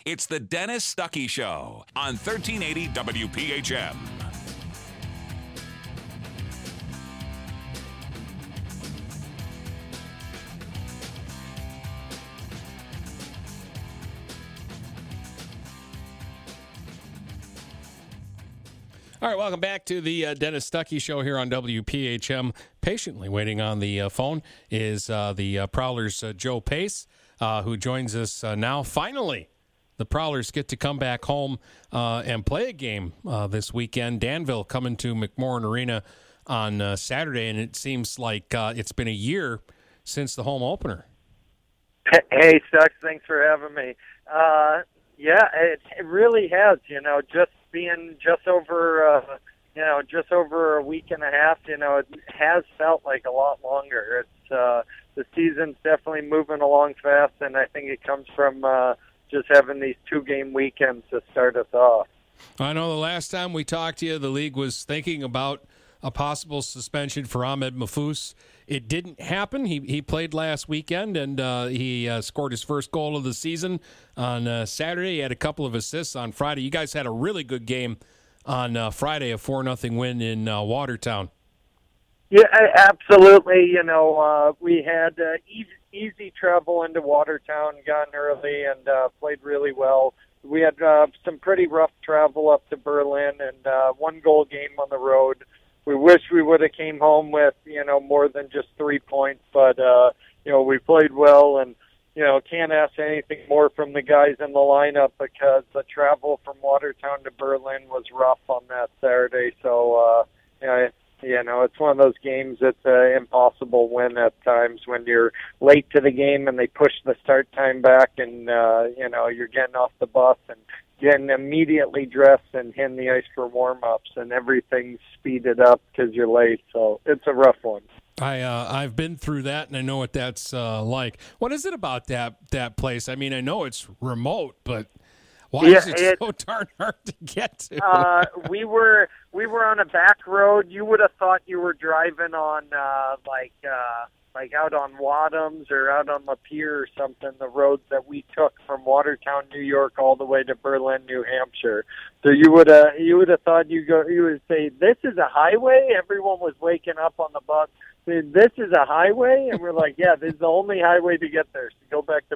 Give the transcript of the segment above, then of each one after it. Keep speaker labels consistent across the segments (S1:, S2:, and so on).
S1: It's the Dennis Stuckey Show on 1380 WPHM.
S2: All right, welcome back to the Dennis Stuckey Show here on WPHM. Patiently waiting on the phone is the Prowlers' Joe Pace, who joins us now. Finally, the Prowlers get to come back home and play a game this weekend. Danville coming to McMorran Arena on Saturday, and it seems like it's been a year since the home opener.
S3: Hey, Stuck, thanks for having me. Yeah, it really has, just being just over a week and a half, it has felt like a lot longer. It's the season's definitely moving along fast, and I think it comes from just having these 2-game weekends to start us off.
S2: I know the last time we talked to you, the league was thinking about a possible suspension for Ahmed Mahfouz. It didn't happen. He played last weekend, and he scored his first goal of the season on Saturday. He had a couple of assists on Friday. You guys had a really good game on Friday, a 4-0 win in Watertown.
S3: Yeah, absolutely. We had easy travel into Watertown, gotten early, and played really well. We had some pretty rough travel up to Berlin, and 1-goal game on the road. We wish we would have came home with, more than just 3 points, but, we played well and, can't ask anything more from the guys in the lineup because the travel from Watertown to Berlin was rough on that Saturday. So, it's one of those games that's an impossible win at times when you're late to the game and they push the start time back and, you're getting off the bus and getting immediately dressed and hitting the ice for warm-ups, and everything's speeded up because you're late. So it's a rough one.
S2: I've been through that, and I know what that's like. What is it about that place? I mean, I know it's remote, but why is it so darn hard to get to?
S3: We were on a back road. You would have thought you were driving on like out on Wadhams or out on Lapeer or something, the roads that we took from Watertown, New York, all the way to Berlin, New Hampshire. So you would have thought you would say, this is a highway? Everyone was waking up on the bus saying, this is a highway? And we're like, yeah, this is the only highway to get there, so go back to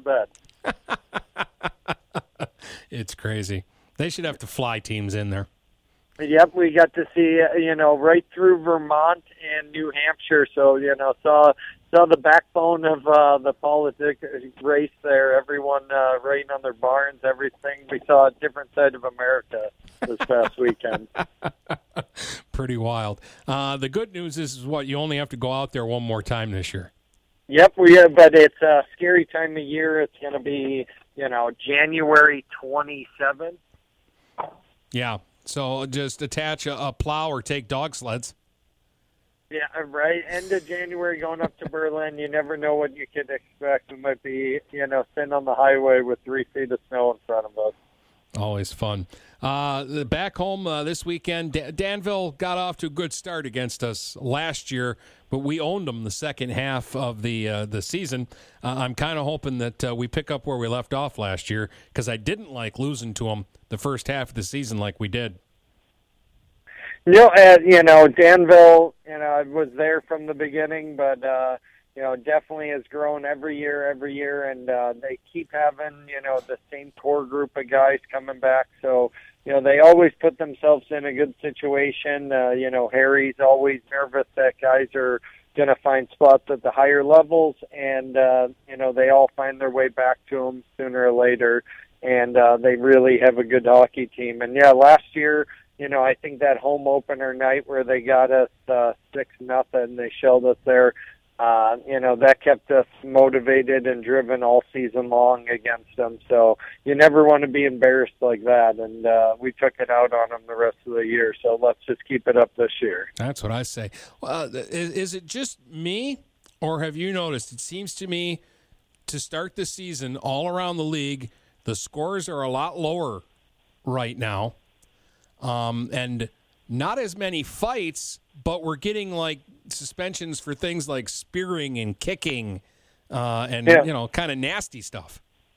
S3: bed.
S2: It's crazy. They should have to fly teams in there.
S3: Yep, we got to see, right through Vermont and New Hampshire. So, saw the backbone of the politics race there. Everyone writing on their barns, everything. We saw a different side of America this past weekend.
S2: Pretty wild. The good news is what, you only have to go out there one more time this year.
S3: Yep, but it's a scary time of year. It's going to be, January 27th.
S2: Yeah. So just attach a plow or take dog sleds.
S3: Yeah, right. End of January going up to Berlin. You never know what you could expect. We might be, sitting on the highway with 3 feet of snow in front of us.
S2: Always fun. Back home this weekend, Danville got off to a good start against us last year, but we owned them the second half of the season. I'm kind of hoping that we pick up where we left off last year because I didn't like losing to them the first half of the season like we did.
S3: Danville, I was there from the beginning, but, definitely has grown every year, and they keep having, the same core group of guys coming back. So, they always put themselves in a good situation. Harry's always nervous that guys are going to find spots at the higher levels, and, they all find their way back to them sooner or later, and they really have a good hockey team. And, last year, I think that home opener night where they got us 6-0, they shelled us there. That kept us motivated and driven all season long against them. So you never want to be embarrassed like that. And we took it out on them the rest of the year. So let's just keep it up this year.
S2: That's what I say. Is it just me, or have you noticed? It seems to me to start the season all around the league, the scores are a lot lower right now. And not as many fights, but we're getting like suspensions for things like spearing and kicking and kind of nasty stuff.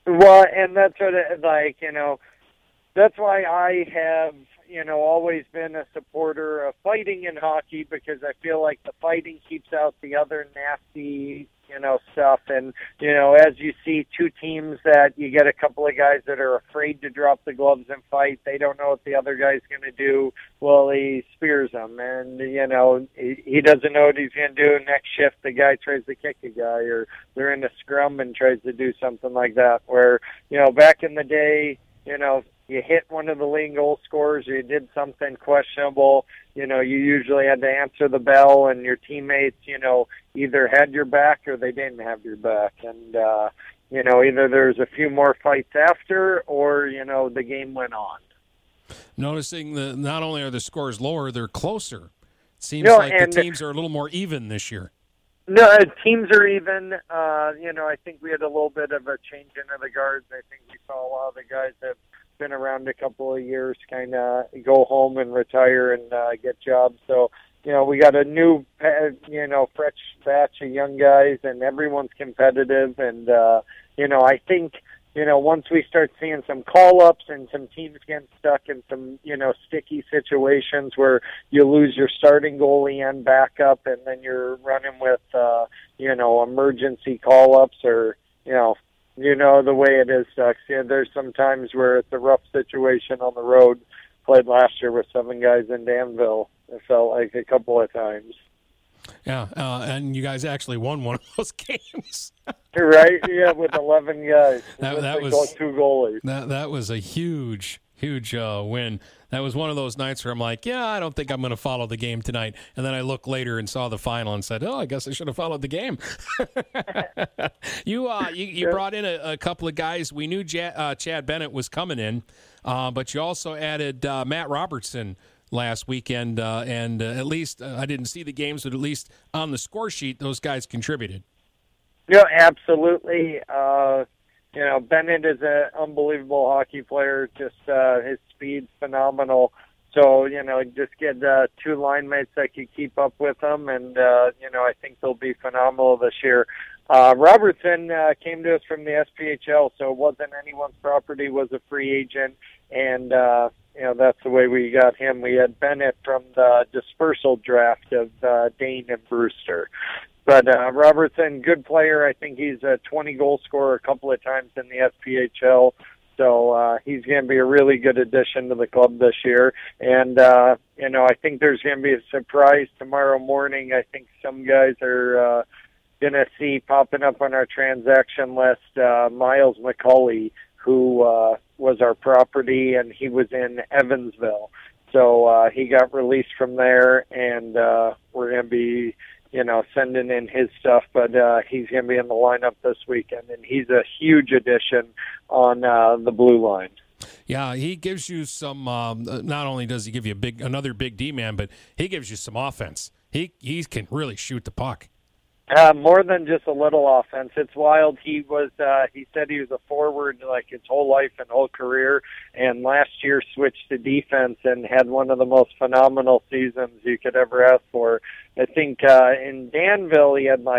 S3: Well, and that's what that's why I have, always been a supporter of fighting in hockey, because I feel like the fighting keeps out the other nasty, stuff. And, as you see two teams that you get a couple of guys that are afraid to drop the gloves and fight, they don't know what the other guy's going to do. Well, he spears them, and, he doesn't know what he's going to do. Next shift, the guy tries to kick a guy, or they're in a scrum and tries to do something like that, where, back in the day, you hit one of the leading goal scorers, or you did something questionable, you usually had to answer the bell, and your teammates, either had your back or they didn't have your back. And, either there's a few more fights after, or, the game went on.
S2: Noticing not only are the scores lower, they're closer. It seems like the teams are a little more even this year.
S3: No, teams are even. I think we had a little bit of a change into the guards. I think we saw a lot of the guys that have been around a couple of years kind of go home and retire and get jobs. So, we got a new, fresh batch of young guys, and everyone's competitive. And, I think, once we start seeing some call-ups and some teams getting stuck in some, sticky situations where you lose your starting goalie and backup, and then you're running with, emergency call-ups, or, the way it is, Ducks. There's some times where it's a rough situation on the road. Played last year with 7 guys in Danville. It felt like a couple of times.
S2: Yeah, and you guys actually won one of those games.
S3: Right? Yeah, with 11 guys.
S2: That was
S3: 2 goalies.
S2: That was a huge win. That was one of those nights where I'm like, yeah, I don't think I'm going to follow the game tonight. And then I looked later and saw the final and said, I guess I should have followed the game. You brought in a couple of guys. We knew Chad Bennett was coming in, but you also added Matt Robertson last weekend, and at least I didn't see the games, but at least on the score sheet, those guys contributed.
S3: Yeah, absolutely. Bennett is an unbelievable hockey player. Just his speed's phenomenal. So, just get 2 line mates that can keep up with him, and, I think they'll be phenomenal this year. Robertson came to us from the SPHL, so it wasn't anyone's property, was a free agent, and, that's the way we got him. We had Bennett from the dispersal draft of Dane and Brewster. But Robertson, good player. I think he's a 20-goal scorer a couple of times in the SPHL. So he's going to be a really good addition to the club this year. And, I think there's going to be a surprise tomorrow morning. I think some guys are going to see popping up on our transaction list Miles McCauley, who was our property, and he was in Evansville. So he got released from there, and we're going to be sending in his stuff, but he's going to be in the lineup this weekend, and he's a huge addition on the blue line.
S2: Yeah, he gives you some. Not only does he give you another big D man, but he gives you some offense. He can really shoot the puck.
S3: More than just a little offense. It's wild. He said he was a forward like his whole life and whole career, and last year switched to defense and had one of the most phenomenal seasons you could ever ask for. I think in Danville he had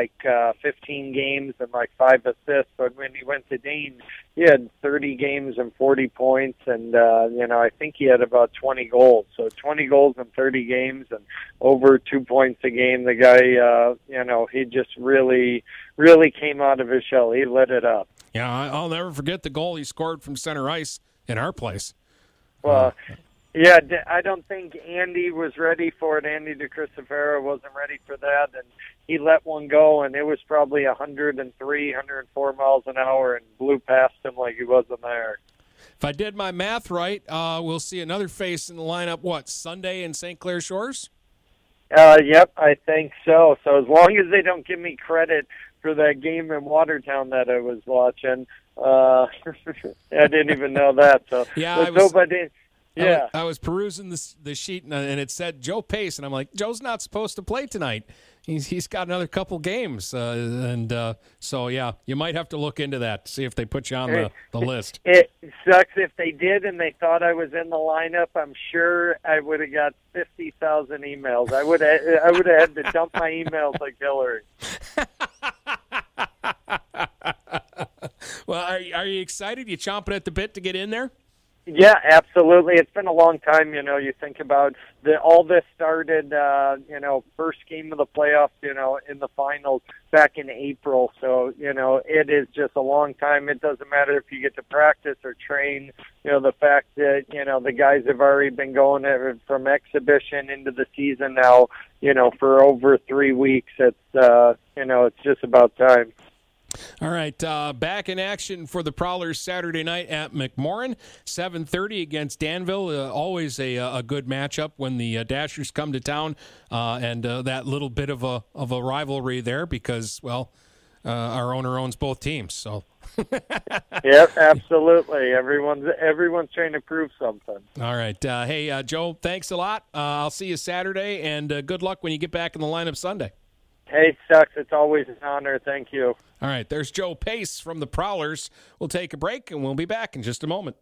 S3: 15 games and 5 assists, but when he went to Dane, he had 30 games and 40 points, and I think he had about 20 goals. So 20 goals in 30 games and over 2 points a game. The guy, he just really, really came out of his shell. He lit it up.
S2: Yeah, I'll never forget the goal he scored from center ice in our place.
S3: Well, yeah, I don't think Andy was ready for it. Andy DeCristofaro wasn't ready for that, and he let one go, and it was probably 103, 104 miles an hour, and blew past him like he wasn't there.
S2: If I did my math right, we'll see another face in the lineup, Sunday in St. Clair Shores?
S3: Yep, I think so. So as long as they don't give me credit for that game in Watertown that I was watching, I didn't even know that. So
S2: yeah, I was perusing the sheet, and it said Joe Pace, and I'm like, Joe's not supposed to play tonight. He's got another couple games, so yeah, you might have to look into that, see if they put you on the list.
S3: It sucks if they did and they thought I was in the lineup. I'm sure I would have got 50,000 emails. I would have had to dump my emails like Hillary.
S2: Well, are you excited? You chomping at the bit to get in there?
S3: Yeah, absolutely. It's been a long time. You think about all this started, first game of the playoffs, in the finals back in April. So, it is just a long time. It doesn't matter if you get to practice or train. The fact that, the guys have already been going from exhibition into the season now, for over 3 weeks. It's just about time.
S2: All right, back in action for the Prowlers Saturday night at McMorran, 7:30 against Danville. Always a good matchup when the Dashers come to town, and that little bit of a rivalry there because, our owner owns both teams. So.
S3: Yep, absolutely. Everyone's trying to prove something.
S2: All right, hey Joe, thanks a lot. I'll see you Saturday, and good luck when you get back in the lineup Sunday.
S3: Hey, Stux, it's always an honor. Thank you.
S2: All right, there's Joe Pace from the Prowlers. We'll take a break, and we'll be back in just a moment.